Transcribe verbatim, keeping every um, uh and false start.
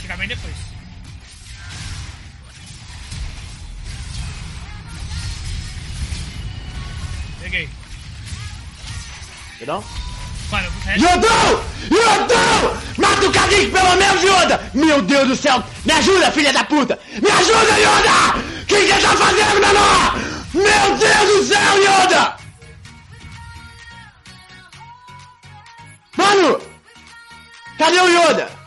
jogar bem depois. Peguei. Perdão? Mano, eu vou... Yodão! Yodão! Mata o Kagik pelo menos, Yoda! Meu Deus do céu! Me ajuda, filha da puta! Me ajuda, Yoda! O que você tá fazendo, menor? Meu Deus do céu, Yoda! Mano! Cadê o Yoda?